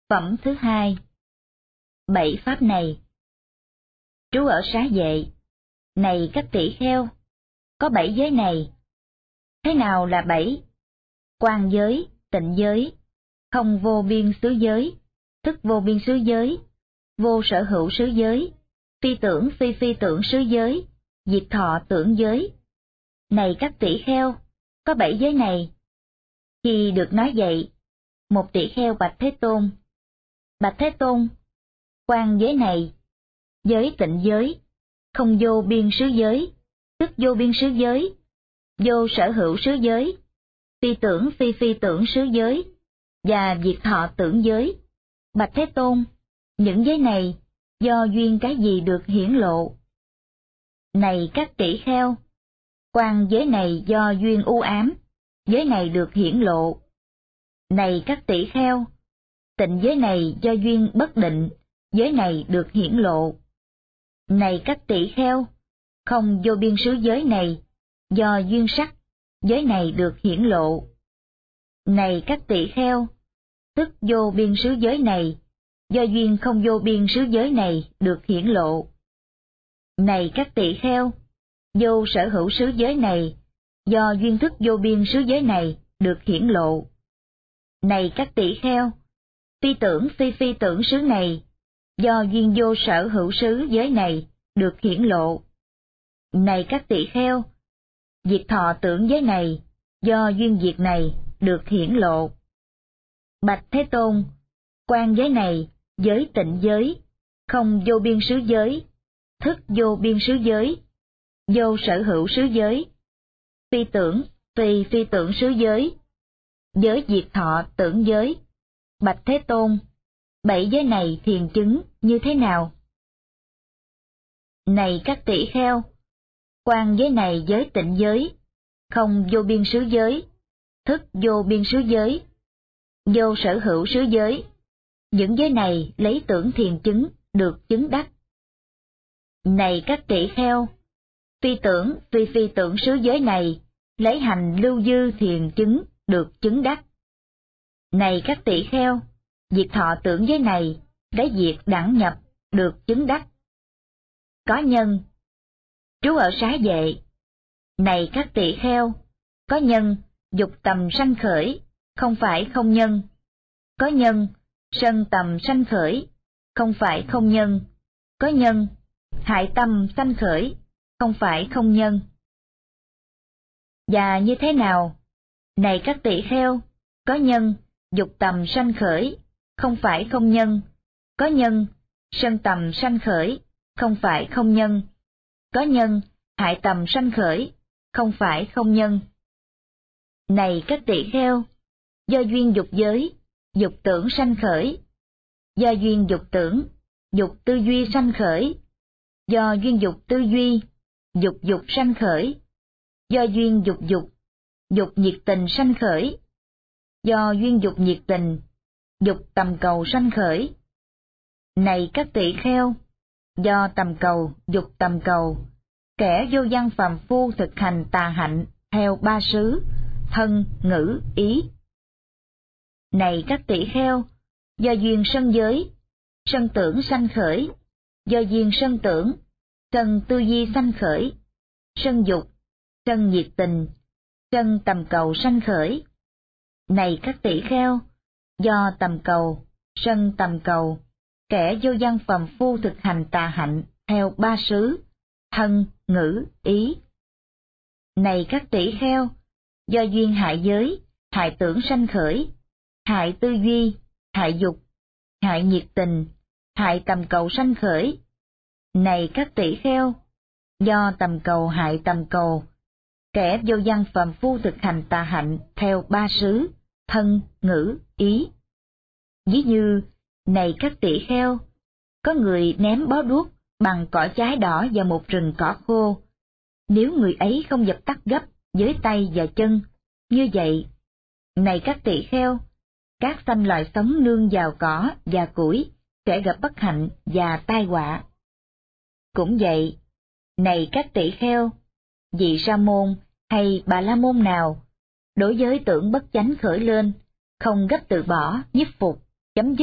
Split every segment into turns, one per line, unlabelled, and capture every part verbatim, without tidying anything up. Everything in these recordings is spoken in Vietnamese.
Phẩm thứ hai. Bảy pháp này. Trú ở Xá Vệ. Này các tỷ kheo, có bảy giới này. Thế nào là bảy? Quang giới, tịnh giới, không vô biên xứ giới, thức vô biên xứ giới, vô sở hữu xứ giới, phi tưởng phi phi tưởng xứ giới, diệt thọ tưởng giới. Này các tỷ kheo, có bảy giới này. Khi được nói vậy, một tỷ kheo bạch Thế Tôn. Bạch Thế Tôn, quang giới này, giới tịnh giới, không vô biên xứ giới, tức vô biên xứ giới, vô sở hữu xứ giới, phi tưởng phi phi tưởng xứ giới, và diệt thọ tưởng giới. Bạch Thế Tôn, những giới này do duyên cái gì được hiển lộ? Này các tỷ kheo, quang giới này do duyên u ám, giới này được hiển lộ. Này các tỷ kheo, tịnh giới này do duyên bất định, giới này được hiển lộ. Này các tỷ kheo, không vô biên xứ giới này, do duyên sắc, giới này được hiển lộ. Này các tỷ kheo, tức vô biên xứ giới này, do duyên không vô biên xứ giới này được hiển lộ. Này các tỷ kheo, vô sở hữu xứ giới này, do duyên thức vô biên xứ giới này được hiển lộ. Này các tỷ kheo, phi tưởng phi phi tưởng xứ này, do duyên vô sở hữu xứ giới này được hiển lộ. Này các tỷ kheo, diệt thọ tưởng giới này, do duyên diệt này được hiển lộ. Bạch Thế Tôn, quang giới này, giới tịnh giới, không vô biên xứ giới, thức vô biên xứ giới, vô sở hữu xứ giới, phi tưởng phi phi tưởng xứ giới, giới diệt thọ tưởng giới. Bạch Thế Tôn, bảy giới này thiền chứng như thế nào? Này các tỷ kheo, quang giới này giới tịnh giới, không vô biên xứ giới, thức vô biên xứ giới, vô sở hữu xứ giới. Những giới này lấy tưởng thiền chứng được chứng đắc. Này các tỷ kheo, phi tưởng phi phi tưởng xứ giới này lấy hành lưu dư thiền chứng được chứng đắc. Này các tỷ kheo, diệt thọ tưởng giới này lấy diệt đẳng nhập được chứng đắc. Có nhân. Trú ở Xá Vệ. Này các tỷ kheo, có nhân, dục tầm sanh khởi, không phải không nhân. Có nhân, sân tầm sanh khởi, không phải không nhân. Có nhân, hại tâm sanh khởi, không phải không nhân. Và như thế nào? Này các tỷ kheo, có nhân, dục tầm sanh khởi, không phải không nhân. Có nhân, sân tầm sanh khởi, không phải không nhân. Có nhân, hại tầm sanh khởi, không phải không nhân. Này các tỷ kheo, do duyên dục giới, dục tưởng sanh khởi. Do duyên dục tưởng, dục tư duy sanh khởi. Do duyên dục tư duy, dục dục sanh khởi. Do duyên dục dục, dục nhiệt tình sanh khởi. Do duyên dục nhiệt tình, dục tầm cầu sanh khởi. Này các tỷ kheo, do tầm cầu, dục tầm cầu, kẻ vô văn phàm phu thực hành tà hạnh theo ba xứ, thân, ngữ, ý. Này các tỷ kheo, do duyên sân giới, sân tưởng sanh khởi. Do duyên sân tưởng, sân tư duy sanh khởi. Sân dục, sân nhiệt tình, sân tầm cầu sanh khởi. Này các tỷ kheo, do tầm cầu, sân tầm cầu, kẻ vô văn phàm phu thực hành tà hạnh theo ba xứ, thân, ngữ, ý. Này các tỷ kheo, do duyên hại giới, hại tưởng sanh khởi, hại tư duy, hại dục, hại nhiệt tình, hại tầm cầu sanh khởi. Này các tỷ kheo, do tầm cầu hại tầm cầu, kẻ vô văn phàm phu thực hành tà hạnh theo ba xứ, thân, ngữ, ý. Ví như, này các tỷ kheo, có người ném bó đuốc bằng cỏ trái đỏ vào một rừng cỏ khô. Nếu người ấy không dập tắt gấp với tay và chân, như vậy, này các tỷ kheo, các sanh loài sống nương vào cỏ và củi sẽ gặp bất hạnh và tai họa. Cũng vậy, này các tỷ kheo, vị sa môn hay bà la môn nào, đối với tưởng bất chánh khởi lên, không gấp từ bỏ, nhiếp phục, chấm dứt,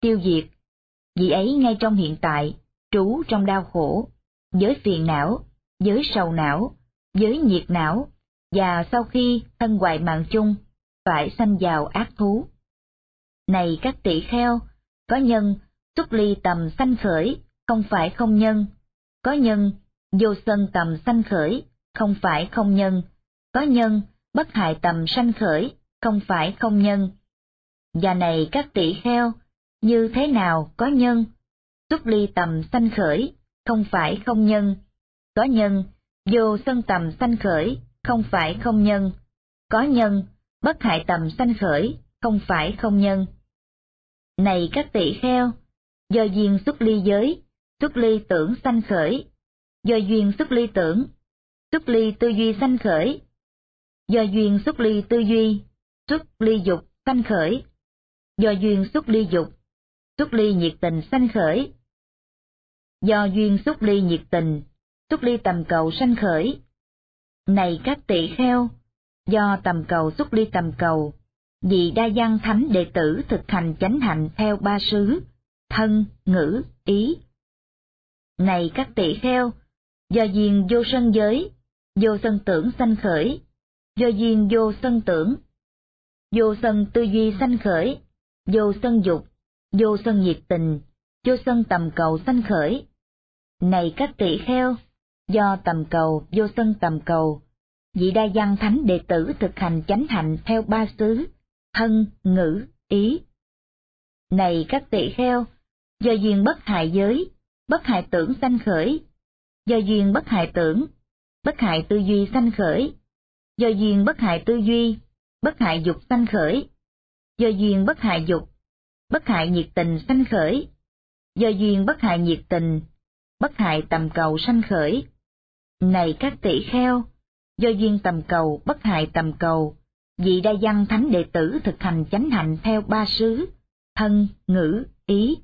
tiêu diệt. Vị ấy ngay trong hiện tại, trú trong đau khổ, với phiền não, với sầu não, với nhiệt não, và sau khi thân hoại mạng chung, phải sanh vào ác thú. Này các tỷ kheo, có nhân, xuất ly tầm sanh khởi, không phải không nhân, có nhân, vô sân tầm sanh khởi, không phải không nhân, có nhân, bất hại tầm sanh khởi, không phải không nhân. Và này các tỷ kheo, như thế nào có nhân, xuất ly tầm sanh khởi, không phải không nhân, có nhân, vô sân tầm sanh khởi, không phải không nhân, có nhân, bất hại tầm sanh khởi, không phải không nhân. Này các tỷ kheo, do duyên xuất ly giới, xuất ly tưởng sanh khởi, do duyên xuất ly tưởng, xuất ly tư duy sanh khởi, do duyên xuất ly tư duy, xuất ly dục sanh khởi, do duyên xuất ly dục, xuất ly nhiệt tình sanh khởi, do duyên xuất ly nhiệt tình, xuất ly tầm cầu sanh khởi. Này các tỷ kheo, do tầm cầu xuất ly tầm cầu, vì đa văn thánh đệ tử thực hành chánh hạnh theo ba xứ, thân, ngữ, ý. Này các tỷ kheo, do duyên vô sân giới, vô sân tưởng sanh khởi, do duyên vô sân tưởng, vô sân tư duy sanh khởi, vô sân dục, vô sân nhiệt tình, vô sân tầm cầu sanh khởi. Này các tỷ kheo, do tầm cầu vô sân tầm cầu, vị đa văn thánh đệ tử thực hành chánh hạnh theo ba xứ, thân, ngữ, ý. Này các tỷ kheo, do duyên bất hại giới, bất hại tưởng sanh khởi, do duyên bất hại tưởng, bất hại tư duy sanh khởi, do duyên bất hại tư duy, bất hại dục sanh khởi, do duyên bất hại dục, bất hại nhiệt tình sanh khởi, do duyên bất hại nhiệt tình, bất hại tầm cầu sanh khởi. Này các tỷ kheo, do duyên tầm cầu bất hại tầm cầu, vị đa văn thánh đệ tử thực hành chánh hạnh theo ba xứ, thân, ngữ, ý.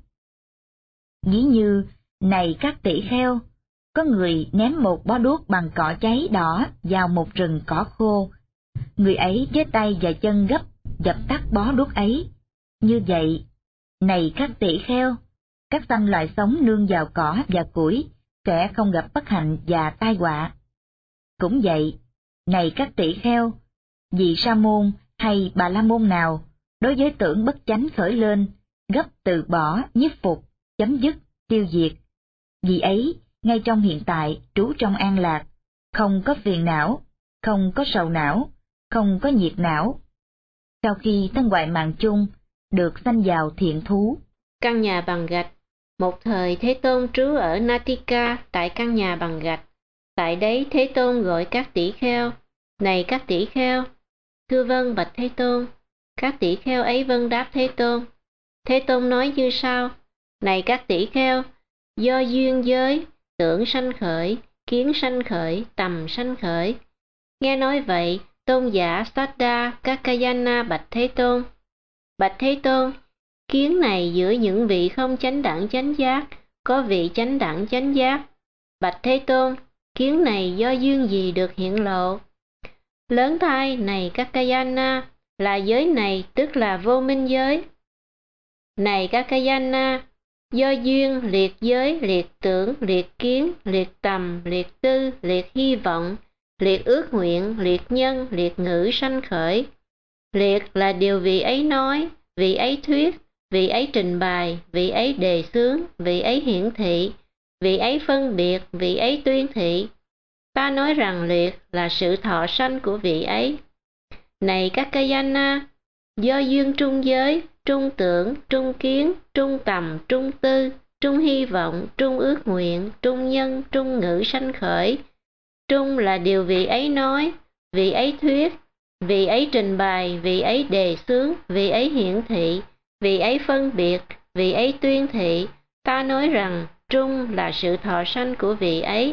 Ví như, này các tỷ kheo, có người ném một bó đuốc bằng cỏ cháy đỏ vào một rừng cỏ khô. Người ấy với tay và chân gấp dập tắt bó đuốc ấy. Như vậy, này các tỷ kheo, các sanh loài sống nương vào cỏ và củi sẽ không gặp bất hạnh và tai họa. Cũng vậy, này các tỷ kheo, vị sa môn hay bà la môn nào đối với tưởng bất chánh khởi lên, gấp từ bỏ, nhiếp phục, chấm dứt, tiêu diệt, vị ấy ngay trong hiện tại trú trong an lạc, không có phiền não, không có sầu não, không có nhiệt não. Sau khi thân hoại mạng chung, được sanh vào thiện thú.
Căn nhà bằng gạch. Một thời Thế Tôn trú ở Natika tại căn nhà bằng gạch. Tại đấy Thế Tôn gọi các tỷ kheo, này các tỷ kheo. Thưa vâng bạch Thế Tôn. Các tỷ kheo ấy vâng đáp Thế Tôn. Thế Tôn nói như sau, này các tỷ kheo, do duyên giới, tưởng sanh khởi, kiến sanh khởi, tầm sanh khởi. Nghe nói vậy, tôn giả Saddha Kakayana bạch Thế Tôn. Bạch Thế Tôn, kiến này giữa những vị không chánh đẳng chánh giác, có vị chánh đẳng chánh giác. Bạch Thế Tôn, kiến này do duyên gì được hiện lộ? Lớn thay này Kakayana, là giới này tức là vô minh giới. Này Kakayana, do duyên liệt giới, liệt tưởng, liệt kiến, liệt tầm, liệt tư, liệt hy vọng, liệt ước nguyện, liệt nhân, liệt ngữ sanh khởi. Liệt là điều vị ấy nói, vị ấy thuyết, vị ấy trình bày, vị ấy đề xướng, vị ấy hiển thị, vị ấy phân biệt, vị ấy tuyên thị. Ta nói rằng liệt là sự thọ sanh của vị ấy. Này Kakayana, do duyên trung giới, trung tưởng, trung kiến, trung tầm, trung tư, trung hy vọng, trung ước nguyện, trung nhân, trung ngữ sanh khởi. Trung là điều vị ấy nói, vị ấy thuyết, vị ấy trình bày, vị ấy đề xướng, vị ấy hiển thị, vị ấy phân biệt, vị ấy tuyên thị. Ta nói rằng trung là sự thọ sanh của vị ấy.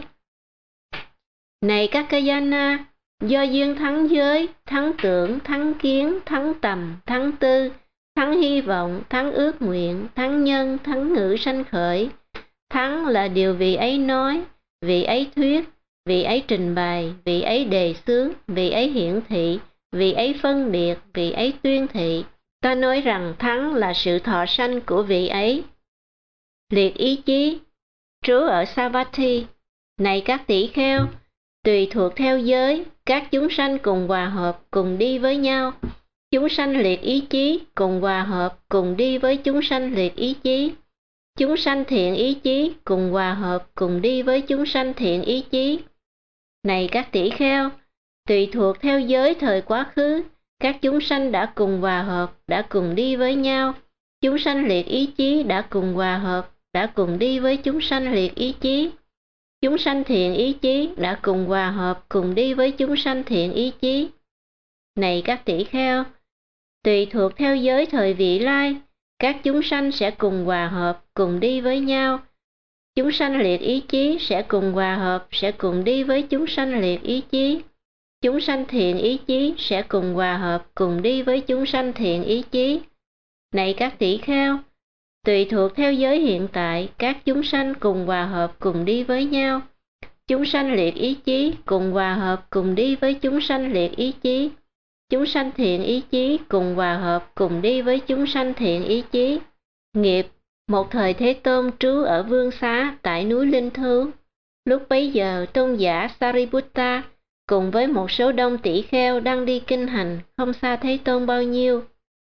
Này Kakayana, do duyên thắng giới, thắng tưởng, thắng kiến, thắng tầm, thắng tư, thắng hy vọng, thắng ước nguyện, thắng nhân, thắng ngữ sanh khởi. Thắng là điều vị ấy nói, vị ấy thuyết, vị ấy trình bày, vị ấy đề xướng, vị ấy hiển thị, vị ấy phân biệt, vị ấy tuyên thị. Ta nói rằng thắng là sự thọ sanh của vị ấy. Liệt ý chí, trú ở Savatthi. Này các tỷ kheo, tùy thuộc theo giới, các chúng sanh cùng hòa hợp, cùng đi với nhau. Chúng sanh liệt ý chí, cùng hòa hợp, cùng đi với chúng sanh liệt ý chí. Chúng sanh thiện ý chí, cùng hòa hợp, cùng đi với chúng sanh thiện ý chí. Này các tỷ kheo, tùy thuộc theo giới thời quá khứ, các chúng sanh đã cùng hòa hợp, đã cùng đi với nhau. Chúng sanh liệt ý chí đã cùng hòa hợp, đã cùng đi với chúng sanh liệt ý chí. Chúng sanh thiện ý chí đã cùng hòa hợp, cùng đi với chúng sanh thiện ý chí. Này các tỷ kheo, tùy thuộc theo giới thời vị lai, các chúng sanh sẽ cùng hòa hợp, cùng đi với nhau. Chúng sanh liệt ý chí sẽ cùng hòa hợp, sẽ cùng đi với chúng sanh liệt ý chí. Chúng sanh thiện ý chí sẽ cùng hòa hợp, cùng đi với chúng sanh thiện ý chí. Này các tỷ kheo, tùy thuộc theo giới hiện tại, các chúng sanh cùng hòa hợp, cùng đi với nhau. Chúng sanh liệt ý chí cùng hòa hợp, cùng đi với chúng sanh liệt ý chí. Chúng sanh thiện ý chí cùng hòa hợp, cùng đi với chúng sanh thiện ý chí. Nghiệp, một thời Thế Tôn trú ở Vương Xá tại núi Linh Thú. Lúc bấy giờ, tôn giả Sariputta cùng với một số đông tỷ kheo đang đi kinh hành, không xa Thế Tôn bao nhiêu.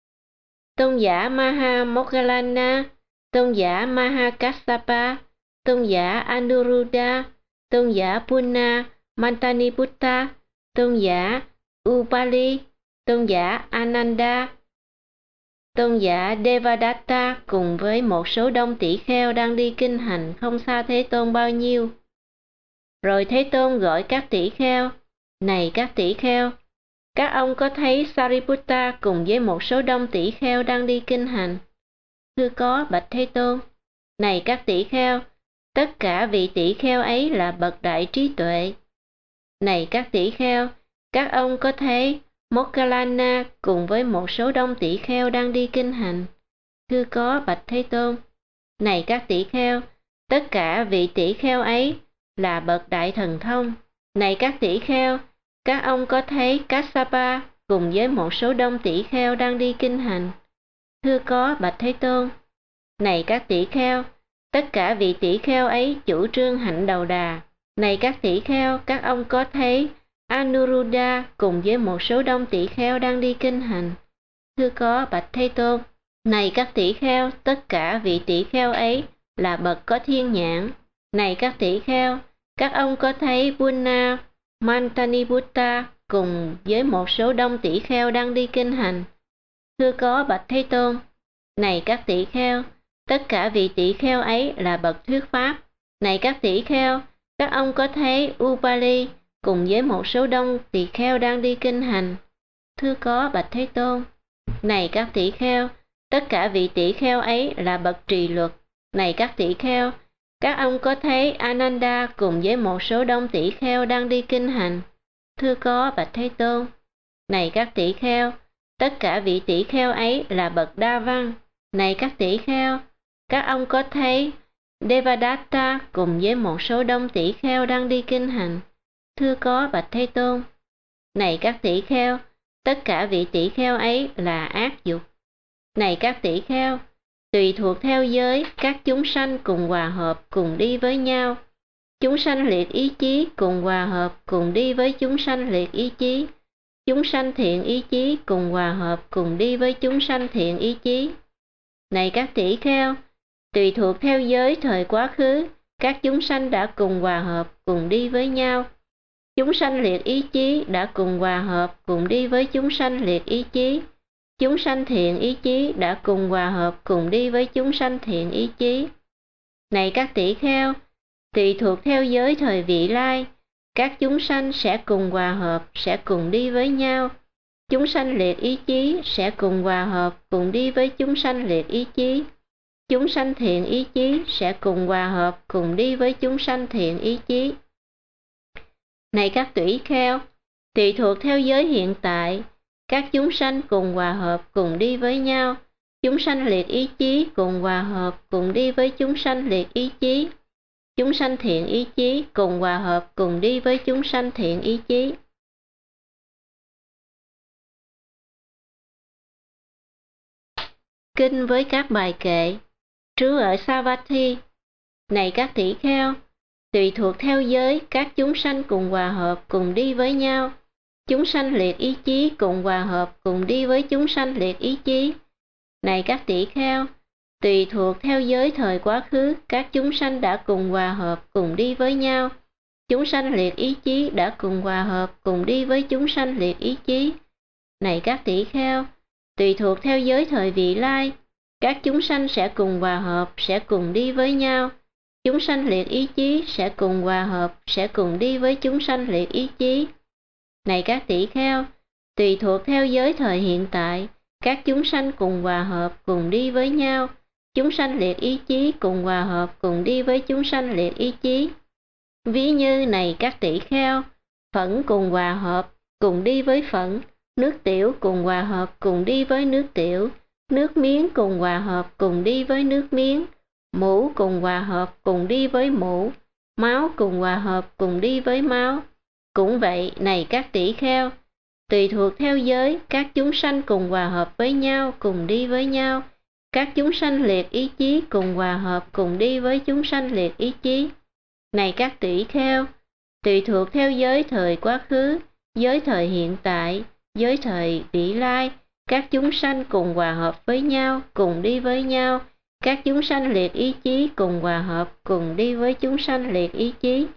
Tôn giả Maha Moggallana, tôn giả Maha Kassapa, tôn giả Anuruddha, tôn giả Punna Mantaniputta, tôn giả Upali, tôn giả Ananda, tôn giả Devadatta cùng với một số đông tỷ kheo đang đi kinh hành, không xa Thế Tôn bao nhiêu. Rồi Thế Tôn gọi các tỷ kheo, này các tỷ kheo, các ông có thấy Sariputta cùng với một số đông tỷ kheo đang đi kinh hành? Thưa có, bạch Thế Tôn. Này các tỷ kheo, tất cả vị tỷ kheo ấy là bậc đại trí tuệ. Này các tỷ kheo, các ông có thấy Moggallana cùng với một số đông tỷ kheo đang đi kinh hành? Thưa có, bạch Thế Tôn. Này các tỷ kheo, tất cả vị tỷ kheo ấy là bậc đại thần thông. Này các tỷ kheo, các ông có thấy Kassapa cùng với một số đông tỷ kheo đang đi kinh hành? Thưa có, bạch Thế Tôn. Này các tỷ kheo, tất cả vị tỷ kheo ấy chủ trương hạnh đầu đà. Này các tỷ kheo, các ông có thấy Anuruddha cùng với một số đông tỷ kheo đang đi kinh hành? Thưa có, bạch Thế Tôn. Này các tỷ kheo, tất cả vị tỷ kheo ấy là bậc có thiên nhãn. Này các tỷ kheo, các ông có thấy Punna Mantaniputta cùng với một số đông tỷ kheo đang đi kinh hành? Thưa có, bạch Thế Tôn. Này các tỷ kheo, tất cả vị tỷ kheo ấy là bậc thuyết pháp. Này các tỷ kheo, các ông có thấy Upali cùng với một số đông tỷ kheo đang đi kinh hành? Thưa có, bạch Thế Tôn. Này các tỷ kheo, tất cả vị tỷ kheo ấy là bậc trì luật. Này các tỷ kheo, các ông có thấy Ananda cùng với một số đông tỷ kheo đang đi kinh hành? Thưa có, bạch Thế Tôn. Này các tỷ kheo, tất cả vị tỷ kheo ấy là bậc đa văn. Này các tỷ kheo, các ông có thấy Devadatta cùng với một số đông tỷ kheo đang đi kinh hành? Thưa có, bạch Thế Tôn. Này các tỷ kheo, tất cả vị tỷ kheo ấy là ác dục. Này các tỷ kheo, tùy thuộc theo giới, các chúng sanh cùng hòa hợp, cùng đi với nhau. Chúng sanh liệt ý chí cùng hòa hợp, cùng đi với chúng sanh liệt ý chí. Chúng sanh thiện ý chí cùng hòa hợp, cùng đi với chúng sanh thiện ý chí. Này các tỷ kheo, tùy thuộc theo giới thời quá khứ, các chúng sanh đã cùng hòa hợp, cùng đi với nhau. Chúng sanh liệt ý chí đã cùng hòa hợp, cùng đi với chúng sanh liệt ý chí. Chúng sanh thiện ý chí đã cùng hòa hợp, cùng đi với chúng sanh thiện ý chí. Này các tỷ kheo, tùy thuộc theo giới thời vị lai, các chúng sanh sẽ cùng hòa hợp, sẽ cùng đi với nhau. Chúng sanh liệt ý chí sẽ cùng hòa hợp, cùng đi với chúng sanh liệt ý chí. Chúng sanh thiện ý chí sẽ cùng hòa hợp, cùng đi với chúng sanh thiện ý chí. Này các tỷ kheo, tùy thuộc theo giới hiện tại, các chúng sanh cùng hòa hợp, cùng đi với nhau. Chúng sanh liệt ý chí cùng hòa hợp, cùng đi với chúng sanh liệt ý chí. Chúng sanh thiện ý chí cùng hòa hợp, cùng đi với chúng sanh thiện ý chí. kinh với các bài kệ, trú ở Savatthi. Này các tỷ kheo, tùy thuộc theo giới, các chúng sanh cùng hòa hợp cùng đi với nhau. Chúng sanh liệt ý chí cùng hòa hợp cùng đi với chúng sanh liệt ý chí. Này các tỷ kheo, tùy thuộc theo giới thời quá khứ, các chúng sanh đã cùng hòa hợp cùng đi với nhau. Chúng sanh liệt ý chí đã cùng hòa hợp cùng đi với chúng sanh liệt ý chí. Này các tỷ kheo, tùy thuộc theo giới thời vị lai, các chúng sanh sẽ cùng hòa hợp, sẽ cùng đi với nhau. Chúng sanh liệt ý chí sẽ cùng hòa hợp, sẽ cùng đi với chúng sanh liệt ý chí. Này các tỷ kheo, tùy thuộc theo giới thời hiện tại, các chúng sanh cùng hòa hợp cùng đi với nhau. Chúng sanh liệt ý chí cùng hòa hợp cùng đi với chúng sanh liệt ý chí. Ví như này các tỷ kheo, phẫn cùng hòa hợp cùng đi với phẫn, nước tiểu cùng hòa hợp cùng đi với nước tiểu, nước miếng cùng hòa hợp cùng đi với nước miếng, mũ cùng hòa hợp cùng đi với mũ, máu cùng hòa hợp cùng đi với máu. Cũng vậy, này các tỷ kheo, tùy thuộc theo giới, các chúng sanh cùng hòa hợp với nhau, cùng đi với nhau. Các chúng sanh liệt ý chí cùng hòa hợp cùng đi với chúng sanh liệt ý chí. Này các tỷ kheo, tùy thuộc theo giới thời quá khứ, giới thời hiện tại, giới thời vị lai, các chúng sanh cùng hòa hợp với nhau, cùng đi với nhau. Các chúng sanh liệt ý chí cùng hòa hợp cùng đi với chúng sanh liệt ý chí.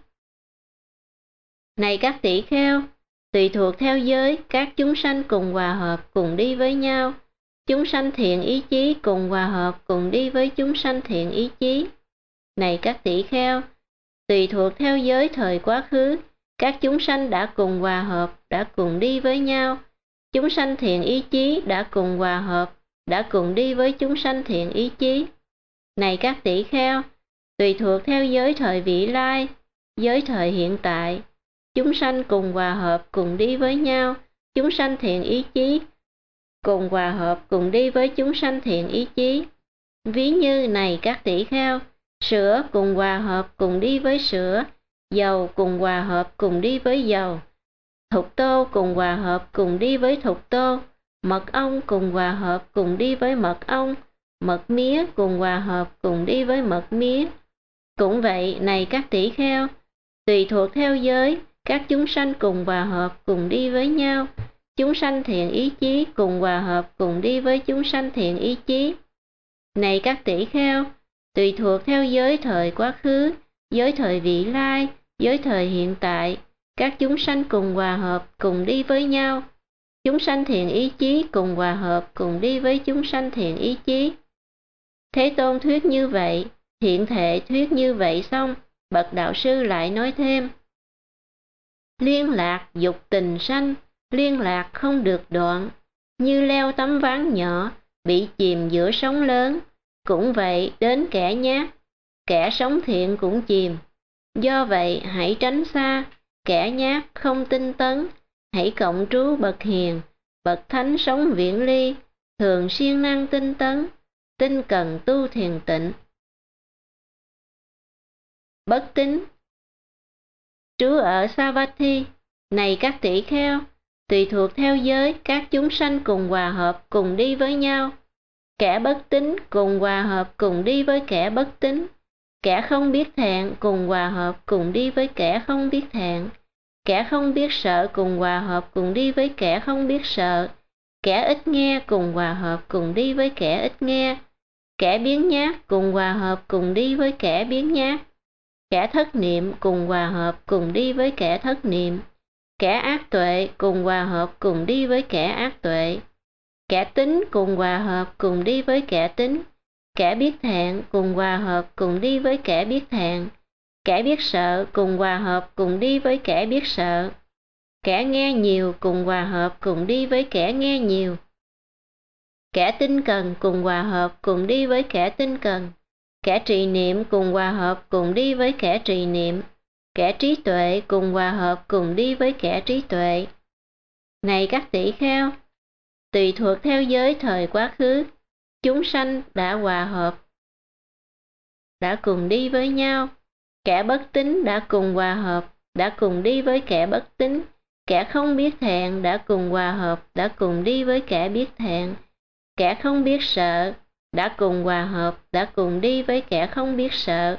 Này các tỷ kheo, tùy thuộc theo giới, các chúng sanh cùng hòa hợp cùng đi với nhau. Chúng sanh thiện ý chí cùng hòa hợp cùng đi với chúng sanh thiện ý chí. Này các tỷ kheo, tùy thuộc theo giới thời quá khứ, các chúng sanh đã cùng hòa hợp, đã cùng đi với nhau. Chúng sanh thiện ý chí đã cùng hòa hợp, đã cùng đi với chúng sanh thiện ý chí. Này các tỷ kheo, tùy thuộc theo giới thời vị lai, giới thời hiện tại, chúng sanh cùng hòa hợp cùng đi với nhau. Chúng sanh thiện ý chí cùng hòa hợp cùng đi với chúng sanh thiện ý chí. Ví như này các tỷ kheo, sữa cùng hòa hợp cùng đi với sữa, dầu cùng hòa hợp cùng đi với dầu, thục tô cùng hòa hợp cùng đi với thục tô, mật ong cùng hòa hợp cùng đi với mật ong, mật mía cùng hòa hợp cùng đi với mật mía. Cũng vậy, này các tỷ kheo, tùy thuộc theo giới, các chúng sanh cùng hòa hợp cùng đi với nhau. Chúng sanh thiện ý chí cùng hòa hợp cùng đi với chúng sanh thiện ý chí. Này các tỷ kheo, tùy thuộc theo giới thời quá khứ, giới thời vị lai, giới thời hiện tại, các chúng sanh cùng hòa hợp cùng đi với nhau. Chúng sanh thiện ý chí cùng hòa hợp cùng đi với chúng sanh thiện ý chí. Thế Tôn thuyết như vậy, hiện thệ thuyết như vậy xong, bậc đạo sư lại nói thêm: liên lạc dục tình sanh, liên lạc không được đoạn, như leo tấm ván nhỏ, bị chìm giữa sóng lớn. Cũng vậy đến kẻ nhát, kẻ sống thiện cũng chìm. Do vậy hãy tránh xa, kẻ nhát không tinh tấn, hãy cộng trú bậc hiền, bậc thánh sống viễn ly, thường siêng năng tinh tấn, tinh cần tu thiền tịnh. Bất tín, trú ở Savatthi. Này các tỷ kheo, tùy thuộc theo giới, các chúng sanh cùng hòa hợp cùng đi với nhau. Kẻ bất tín cùng hòa hợp cùng đi với kẻ bất tín, kẻ không biết thẹn cùng hòa hợp cùng đi với kẻ không biết thẹn, kẻ không biết sợ cùng hòa hợp cùng đi với kẻ không biết sợ, kẻ ít nghe cùng hòa hợp cùng đi với kẻ ít nghe, kẻ biếng nhác cùng hòa hợp cùng đi với kẻ biếng nhác, kẻ thất niệm cùng hòa hợp cùng đi với kẻ thất niệm, kẻ ác tuệ cùng hòa hợp cùng đi với kẻ ác tuệ, kẻ tín cùng hòa hợp cùng đi với kẻ tín, kẻ biết thẹn cùng hòa hợp cùng đi với kẻ biết thẹn, kẻ biết sợ cùng hòa hợp cùng đi với kẻ biết sợ, kẻ nghe nhiều cùng hòa hợp cùng đi với kẻ nghe nhiều, kẻ tinh cần cùng hòa hợp cùng đi với kẻ tinh cần, kẻ trì niệm cùng hòa hợp cùng đi với kẻ trì niệm, kẻ trí tuệ cùng hòa hợp cùng đi với kẻ trí tuệ. Này các tỷ kheo, tùy thuộc theo giới thời quá khứ, chúng sanh đã hòa hợp, đã cùng đi với nhau. Kẻ bất tín đã cùng hòa hợp, đã cùng đi với kẻ bất tín. Kẻ không biết thẹn đã cùng hòa hợp, đã cùng đi với kẻ biết thẹn. Kẻ không biết sợ đã cùng hòa hợp, đã cùng đi với kẻ không biết sợ.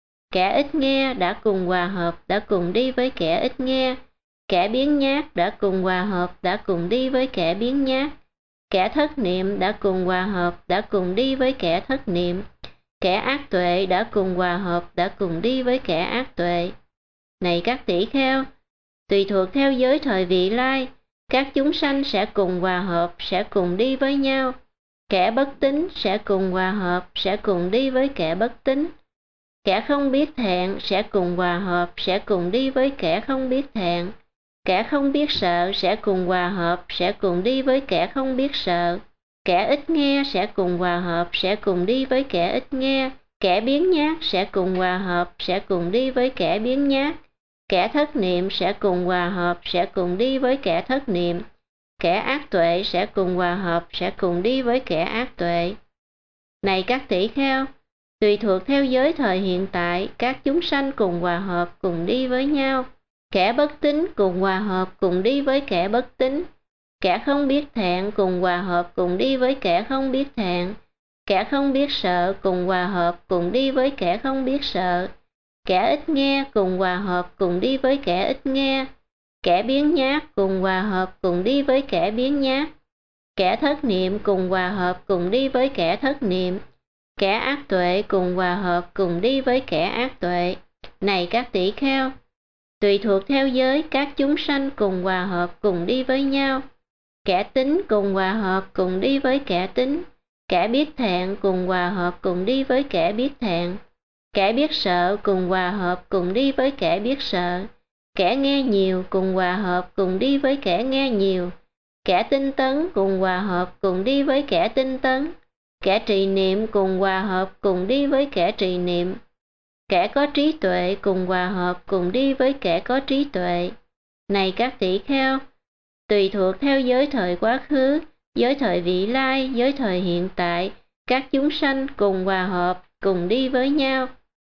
Kẻ ít nghe đã cùng hòa hợp, đã cùng đi với kẻ ít nghe. Kẻ biếng nhác đã cùng hòa hợp, đã cùng đi với kẻ biếng nhác. Kẻ thất niệm đã cùng hòa hợp, đã cùng đi với kẻ thất niệm. Kẻ ác tuệ đã cùng hòa hợp, đã cùng đi với kẻ ác tuệ. Này các tỷ kheo, tùy thuộc theo giới thời vị lai, các chúng sanh sẽ cùng hòa hợp, sẽ cùng đi với nhau. Kẻ bất tín sẽ cùng hòa hợp, sẽ cùng đi với kẻ bất tín. Kẻ không biết thẹn sẽ cùng hòa hợp, sẽ cùng đi với kẻ không biết thẹn. Kẻ không biết sợ sẽ cùng hòa hợp, sẽ cùng đi với kẻ không biết sợ. Kẻ ít nghe sẽ cùng hòa hợp, sẽ cùng đi với kẻ ít nghe. Kẻ biếng nhác sẽ cùng hòa hợp, sẽ cùng đi với kẻ biếng nhác. Kẻ thất niệm sẽ cùng hòa hợp, sẽ cùng đi với kẻ thất niệm. Kẻ ác tuệ sẽ cùng hòa hợp, sẽ cùng đi với kẻ ác tuệ. Này các tỷ kheo, tùy thuộc theo giới thời hiện tại, các chúng sanh cùng hòa hợp, cùng đi với nhau. Kẻ bất tín cùng hòa hợp, cùng đi với kẻ bất tín. Kẻ không biết thẹn cùng hòa hợp, cùng đi với kẻ không biết thẹn. Kẻ không biết sợ cùng hòa hợp, cùng đi với kẻ không biết sợ. Kẻ ít nghe cùng hòa hợp, cùng đi với kẻ ít nghe. Kẻ biếng nhác cùng hòa hợp, cùng đi với kẻ biếng nhác. Kẻ thất niệm cùng hòa hợp, cùng đi với kẻ thất niệm. Kẻ ác tuệ cùng hòa hợp, cùng đi với kẻ ác tuệ. Này các tỷ kheo, tùy thuộc theo giới, các chúng sanh cùng hòa hợp, cùng đi với nhau. Kẻ tín cùng hòa hợp, cùng đi với kẻ tín. Kẻ biết thẹn cùng hòa hợp, cùng đi với kẻ biết thẹn. Kẻ biết sợ cùng hòa hợp, cùng đi với kẻ biết sợ. Kẻ nghe nhiều cùng hòa hợp, cùng đi với kẻ nghe nhiều. Kẻ tinh tấn cùng hòa hợp, cùng đi với kẻ tinh tấn. Kẻ trì niệm cùng hòa hợp, cùng đi với kẻ trì niệm. Kẻ có trí tuệ cùng hòa hợp, cùng đi với kẻ có trí tuệ. Này các tỷ kheo, tùy thuộc theo giới thời quá khứ, giới thời vị lai, giới thời hiện tại, các chúng sanh cùng hòa hợp, cùng đi với nhau.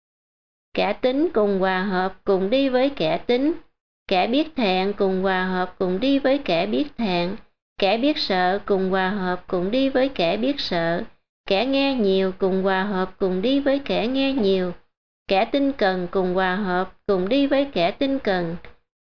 Kẻ tín cùng hòa hợp, cùng đi với kẻ tín. Kẻ biết thẹn cùng hòa hợp, cùng đi với kẻ biết thẹn. Kẻ biết sợ cùng hòa hợp, cùng đi với kẻ biết sợ. Kẻ nghe nhiều cùng hòa hợp, cùng đi với kẻ nghe nhiều. Kẻ tinh cần cùng hòa hợp, cùng đi với kẻ tinh cần.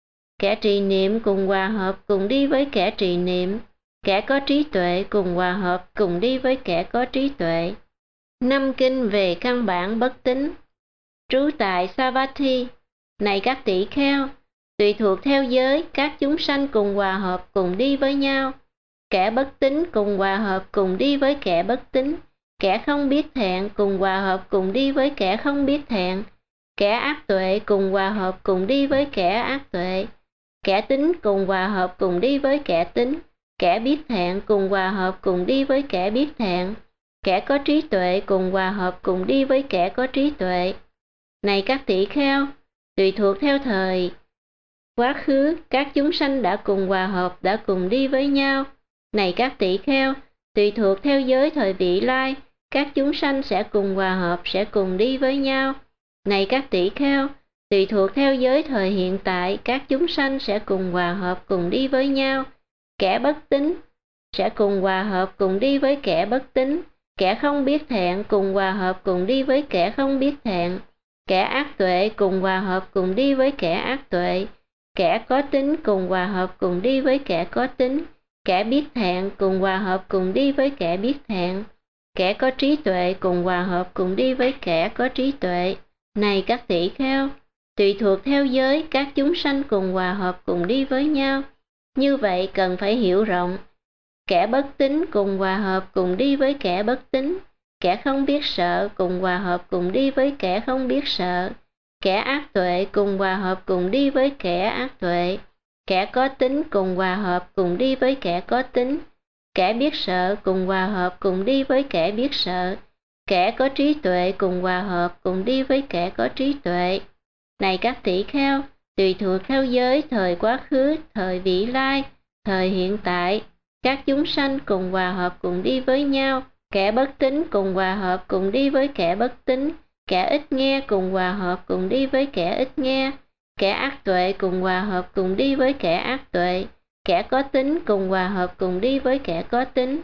Kẻ trì niệm cùng hòa hợp, cùng đi với kẻ trì niệm. Kẻ có trí tuệ cùng hòa hợp, cùng đi với kẻ có trí tuệ. Năm kinh về căn bản bất tín. Trú tại Savatthi. Này các tỷ kheo, tùy thuộc theo giới, các chúng sanh cùng hòa hợp, cùng đi với nhau. Kẻ bất tín cùng hòa hợp, cùng đi với kẻ bất tín. Kẻ không biết thẹn cùng hòa hợp, cùng đi với kẻ không biết thẹn. Kẻ ác tuệ cùng hòa hợp, cùng đi với kẻ ác tuệ. Kẻ tín cùng hòa hợp, cùng đi với kẻ tín. Kẻ biết thẹn cùng hòa hợp, cùng đi với kẻ biết thẹn. Kẻ có trí tuệ cùng hòa hợp, cùng đi với kẻ có trí tuệ. Này các tỷ kheo, tùy thuộc theo thời quá khứ, các chúng sanh đã cùng hòa hợp, đã cùng đi với nhau. Này các tỷ kheo, tùy thuộc theo giới thời vị lai, các chúng sanh sẽ cùng hòa hợp, sẽ cùng đi với nhau. Này các tỷ kheo, tùy thuộc theo giới thời hiện tại, các chúng sanh sẽ cùng hòa hợp, cùng đi với nhau. Kẻ bất tín sẽ cùng hòa hợp, cùng đi với kẻ bất tín. Kẻ không biết thẹn cùng hòa hợp, cùng đi với kẻ không biết thẹn. Kẻ ác tuệ cùng hòa hợp, cùng đi với kẻ ác tuệ. Kẻ có tín cùng hòa hợp, cùng đi với kẻ có tín. Kẻ biết thẹn cùng hòa hợp, cùng đi với kẻ biết thẹn. Kẻ có trí tuệ cùng hòa hợp, cùng đi với kẻ có trí tuệ. Này các tỷ kheo, tùy thuộc theo giới, các chúng sanh cùng hòa hợp, cùng đi với nhau. Như vậy cần phải hiểu rộng. Kẻ bất tín cùng hòa hợp, cùng đi với kẻ bất tín. Kẻ không biết sợ cùng hòa hợp, cùng đi với kẻ không biết sợ. Kẻ ác tuệ cùng hòa hợp, cùng đi với kẻ ác tuệ. Kẻ có tín cùng hòa hợp, cùng đi với kẻ có tín. Kẻ biết sợ cùng hòa hợp, cùng đi với kẻ biết sợ. Kẻ có trí tuệ cùng hòa hợp, cùng đi với kẻ có trí tuệ. Này các tỷ kheo, tùy thuộc theo giới thời quá khứ, thời vị lai, thời hiện tại, các chúng sanh cùng hòa hợp, cùng đi với nhau. Kẻ bất tín cùng hòa hợp, cùng đi với kẻ bất tín. Kẻ ít nghe cùng hòa hợp, cùng đi với kẻ ít nghe. Kẻ ác tuệ cùng hòa hợp, cùng đi với kẻ ác tuệ. Kẻ có tín cùng hòa hợp, cùng đi với kẻ có tín.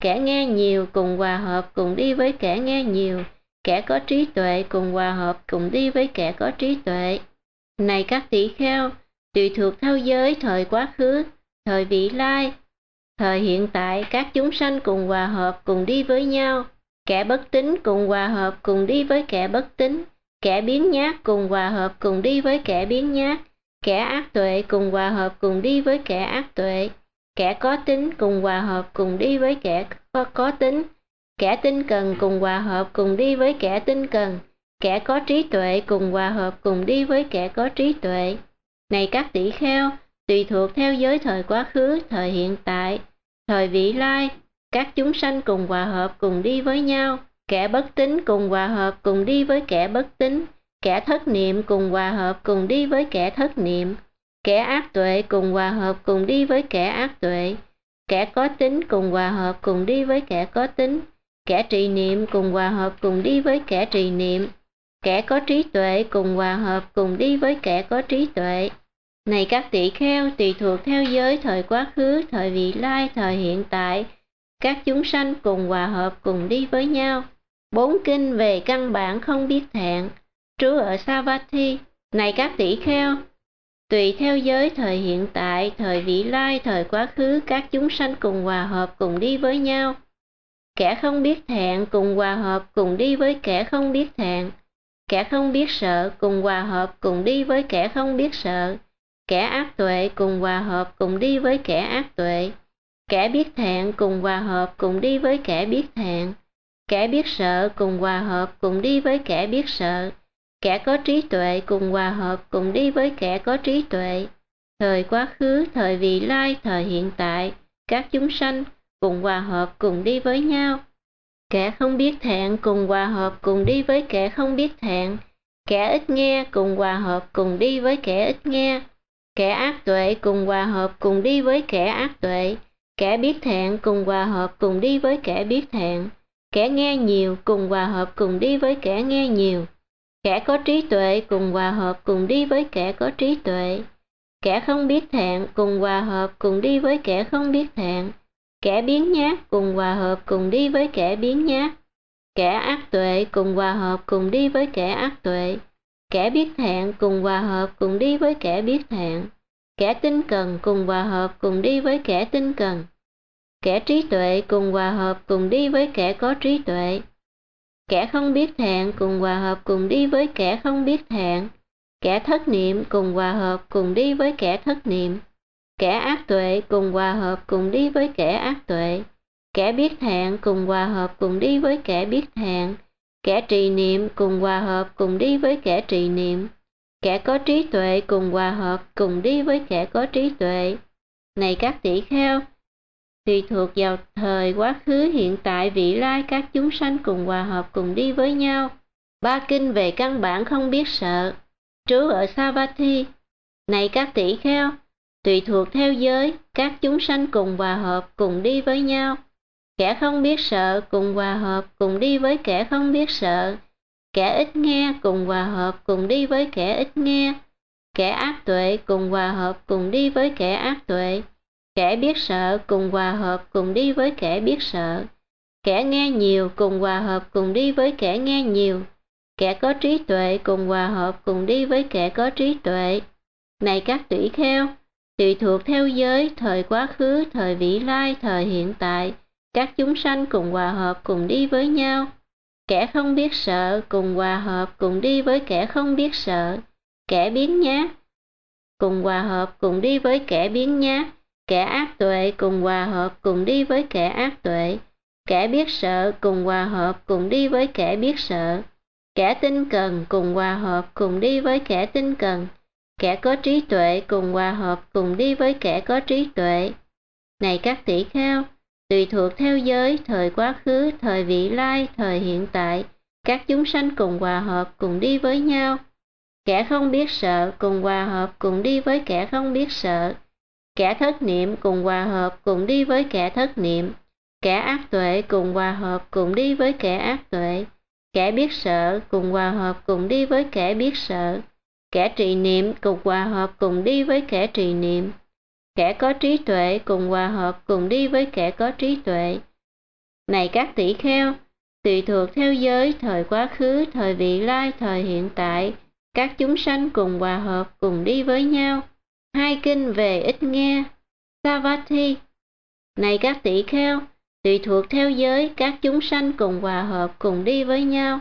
kẻ nghe nhiều cùng hòa hợp cùng đi với kẻ nghe nhiều, kẻ có trí tuệ cùng hòa hợp cùng đi với kẻ có trí tuệ. Này các tỷ kheo, tùy thuộc theo giới thời quá khứ, thời vị lai, thời hiện tại, các chúng sanh cùng hòa hợp cùng đi với nhau, kẻ bất tín cùng hòa hợp cùng đi với kẻ bất tín, kẻ biếng nhác cùng hòa hợp cùng đi với kẻ biếng nhác, kẻ ác tuệ cùng hòa hợp cùng đi với kẻ ác tuệ, kẻ có tín cùng hòa hợp cùng đi với kẻ có, có tín, kẻ tinh cần cùng hòa hợp cùng đi với kẻ tinh cần, kẻ có trí tuệ cùng hòa hợp cùng đi với kẻ có trí tuệ. Này các tỷ kheo, tùy thuộc theo giới thời quá khứ, thời hiện tại, thời vị lai, các chúng sanh cùng hòa hợp cùng đi với nhau, kẻ bất tín cùng hòa hợp cùng đi với kẻ bất tín, kẻ thất niệm cùng hòa hợp cùng đi với kẻ thất niệm, kẻ ác tuệ cùng hòa hợp cùng đi với kẻ ác tuệ, kẻ có tín cùng hòa hợp cùng đi với kẻ có tín, kẻ trì niệm cùng hòa hợp cùng đi với kẻ trì niệm, kẻ có trí tuệ cùng hòa hợp cùng đi với kẻ có trí tuệ. Này các tỷ kheo, tùy thuộc theo giới thời quá khứ, thời vị lai, thời hiện tại, các chúng sanh cùng hòa hợp cùng đi với nhau. Bốn kinh về căn bản không biết thẹn, trú ở Savatthi. Này các tỷ kheo, tùy theo giới thời hiện tại, thời vị lai, thời quá khứ, các chúng sanh cùng hòa hợp cùng đi với nhau. Kẻ không biết thẹn cùng hòa hợp cùng đi với kẻ không biết thẹn, kẻ không biết sợ cùng hòa hợp cùng đi với kẻ không biết sợ, kẻ ác tuệ cùng hòa hợp cùng đi với kẻ ác tuệ, kẻ biết thẹn cùng hòa hợp cùng đi với kẻ biết thẹn, kẻ biết sợ cùng hòa hợp cùng đi với kẻ biết sợ, kẻ có trí tuệ cùng hòa hợp cùng đi với kẻ có trí tuệ. Thời quá khứ, thời vị lai, thời hiện tại, các chúng sanh cùng hòa hợp cùng đi với nhau. Kẻ không biết thẹn cùng hòa hợp cùng đi với kẻ không biết thẹn, kẻ ít nghe cùng hòa hợp cùng đi với kẻ ít nghe, kẻ ác tuệ cùng hòa hợp cùng đi với kẻ ác tuệ, kẻ biết thẹn cùng hòa hợp cùng đi với kẻ biết thẹn, kẻ nghe nhiều cùng hòa hợp cùng đi với kẻ nghe nhiều, kẻ có trí tuệ cùng hòa hợp cùng đi với kẻ có trí tuệ, kẻ không biết thẹn cùng hòa hợp cùng đi với kẻ không biết thẹn, kẻ biếng nhác cùng hòa hợp cùng đi với kẻ biếng nhác, kẻ ác tuệ cùng hòa hợp cùng đi với kẻ ác tuệ, kẻ biết thẹn cùng hòa hợp cùng đi với kẻ biết thẹn, kẻ tinh cần cùng hòa hợp cùng đi với kẻ tinh cần, kẻ trí tuệ cùng hòa hợp cùng đi với kẻ có trí tuệ, kẻ không biết thẹn cùng hòa hợp cùng đi với kẻ không biết thẹn, kẻ thất niệm cùng hòa hợp cùng đi với kẻ thất niệm, kẻ ác tuệ cùng hòa hợp cùng đi với kẻ ác tuệ, kẻ biết thẹn cùng hòa hợp cùng đi với kẻ biết thẹn, kẻ trì niệm cùng hòa hợp cùng đi với kẻ trì niệm, kẻ có trí tuệ cùng hòa hợp cùng đi với kẻ có trí tuệ. Này các tỷ kheo, tùy thuộc vào thời quá khứ, hiện tại, vị lai, các chúng sanh cùng hòa hợp cùng đi với nhau. Ba kinh về căn bản không biết sợ, trú ở Savatthi. Này các tỷ kheo, tùy thuộc theo giới, các chúng sanh cùng hòa hợp cùng đi với nhau. Kẻ không biết sợ cùng hòa hợp cùng đi với kẻ không biết sợ, kẻ ít nghe cùng hòa hợp cùng đi với kẻ ít nghe, kẻ ác tuệ cùng hòa hợp cùng đi với kẻ ác tuệ, kẻ biết sợ cùng hòa hợp cùng đi với kẻ biết sợ, kẻ nghe nhiều cùng hòa hợp cùng đi với kẻ nghe nhiều, kẻ có trí tuệ cùng hòa hợp cùng đi với kẻ có trí tuệ. Này các tỷ kheo, tùy thuộc theo giới, thời quá khứ, thời vị lai, thời hiện tại, các chúng sanh cùng hòa hợp cùng đi với nhau. Kẻ không biết sợ cùng hòa hợp cùng đi với kẻ không biết sợ, kẻ biếng nhác cùng hòa hợp cùng đi với kẻ biếng nhác, kẻ ác tuệ cùng hòa hợp cùng đi với kẻ ác tuệ, kẻ biết sợ cùng hòa hợp cùng đi với kẻ biết sợ, kẻ tinh cần cùng hòa hợp cùng đi với kẻ tinh cần, kẻ có trí tuệ cùng hòa hợp cùng đi với kẻ có trí tuệ. Này các tỷ kheo, tùy thuộc theo giới, thời quá khứ, thời vị lai, thời hiện tại, các chúng sanh cùng hòa hợp cùng đi với nhau. Kẻ không biết sợ cùng hòa hợp cùng đi với kẻ không biết sợ, kẻ thất niệm cùng hòa hợp cùng đi với kẻ thất niệm, kẻ ác tuệ cùng hòa hợp cùng đi với kẻ ác tuệ, kẻ biết sợ cùng hòa hợp cùng đi với kẻ biết sợ, kẻ trì niệm cùng hòa hợp cùng đi với kẻ trì niệm, kẻ có trí tuệ cùng hòa hợp cùng đi với kẻ có trí tuệ. Này các tỷ kheo, tùy thuộc theo giới, thời quá khứ, thời vị lai, thời hiện tại, các chúng sanh cùng hòa hợp, cùng đi với nhau. Hai kinh về ít nghe. Savatthi. Này các tỷ kheo, tùy thuộc theo giới, các chúng sanh cùng hòa hợp, cùng đi với nhau.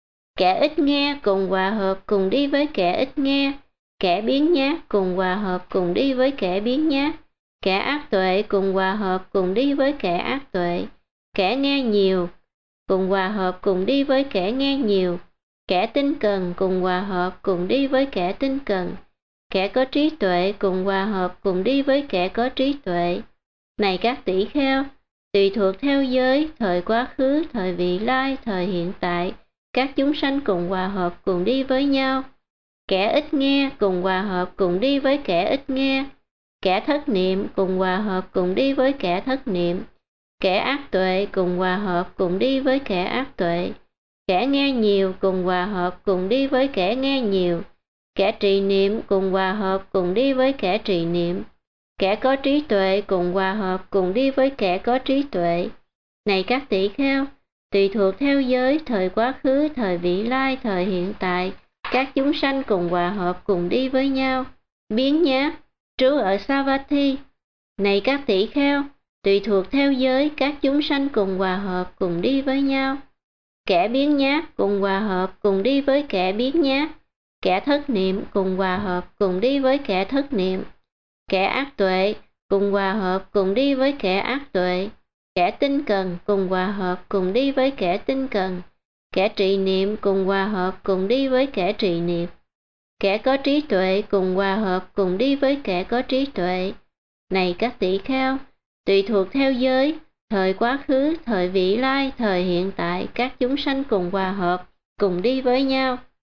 Kẻ ít nghe cùng hòa hợp, cùng đi với kẻ ít nghe. Kẻ biếng nhác cùng hòa hợp, cùng đi với kẻ biếng nhác. Kẻ ác tuệ cùng hòa hợp, cùng đi với kẻ ác tuệ. Kẻ nghe nhiều cùng hòa hợp, cùng đi với kẻ nghe nhiều. Kẻ tinh cần cùng hòa hợp, cùng đi với kẻ tinh cần. Kẻ có trí tuệ cùng hòa hợp, cùng đi với kẻ có trí tuệ. Này các tỷ kheo, tùy thuộc theo giới, thời quá khứ, thời vị lai, thời hiện tại, các chúng sanh cùng hòa hợp, cùng đi với nhau. Kẻ ít nghe cùng hòa hợp, cùng đi với kẻ ít nghe. Kẻ thất niệm cùng hòa hợp, cùng đi với kẻ thất niệm. Kẻ ác tuệ cùng hòa hợp, cùng đi với kẻ ác tuệ. Kẻ nghe nhiều cùng hòa hợp, cùng đi với kẻ nghe nhiều. Kẻ trì niệm cùng hòa hợp, cùng đi với kẻ trì niệm. Kẻ có trí tuệ cùng hòa hợp, cùng đi với kẻ có trí tuệ. Này các tỷ kheo, tùy thuộc theo giới, thời quá khứ, thời vị lai, thời hiện tại, các chúng sanh cùng hòa hợp, cùng đi với nhau. Biếng nhác, trú ở Savatthi. Này các tỷ kheo, tùy thuộc theo giới, các chúng sanh cùng hòa hợp, cùng đi với nhau. Kẻ biếng nhác cùng hòa hợp, cùng đi với kẻ biếng nhác. Kẻ thất niệm cùng hòa hợp, cùng đi với kẻ thất niệm. Kẻ ác tuệ cùng hòa hợp, cùng đi với kẻ ác tuệ. Kẻ tinh cần cùng hòa hợp, cùng đi với kẻ tinh cần. Kẻ trì niệm cùng hòa hợp, cùng đi với kẻ trì niệm. Kẻ có trí tuệ cùng hòa hợp, cùng đi với kẻ có trí tuệ. Này các tỷ kheo, tùy thuộc theo giới, thời quá khứ, thời vị lai, thời hiện tại, các chúng sanh cùng hòa hợp, cùng đi với nhau.